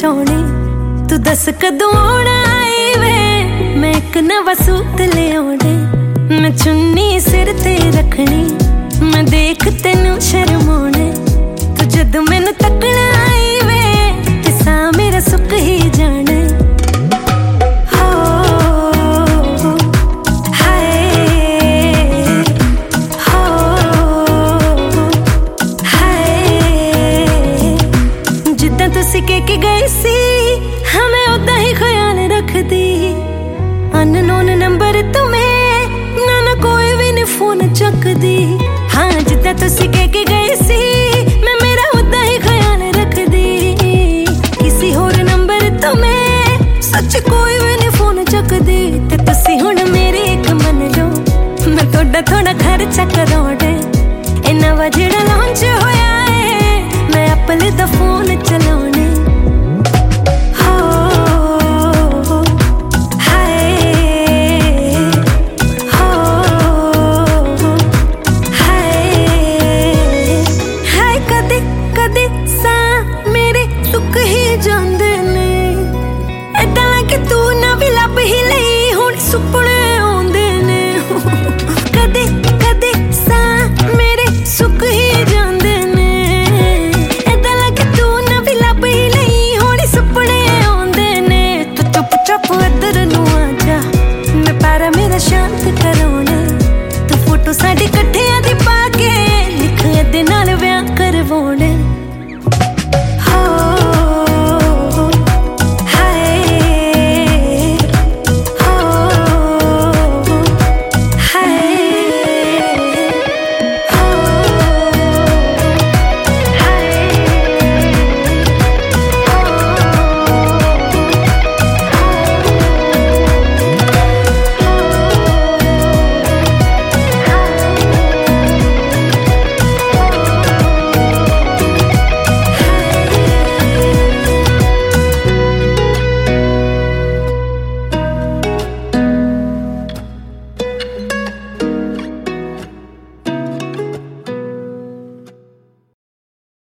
चाहनी, तू दस कदों आना आई वे, मैं एक नवा सूट ले आने, मैं चुन्नी सिर ते रखनी, मैं देख तेनू शर्माने, तू जद मैनू तकना आई वे, ते सा मेरा सुख ही जाने। के गई सी हमें उदा ही ख्याल रखदी, अननोन नंबर तुम्हें ना ना कोई भी नहीं फोन चकदी। हाँ जिदा तुसी के गई सी मैं मेरा उदा ही ख्याल रखदी, किसी होर नंबर तुम्हें सच कोई भी नहीं फोन चकदी। ते तुसी हुण मेरी एक मन लो, मैं थोड़ा थोड़ा खर्चा करूं,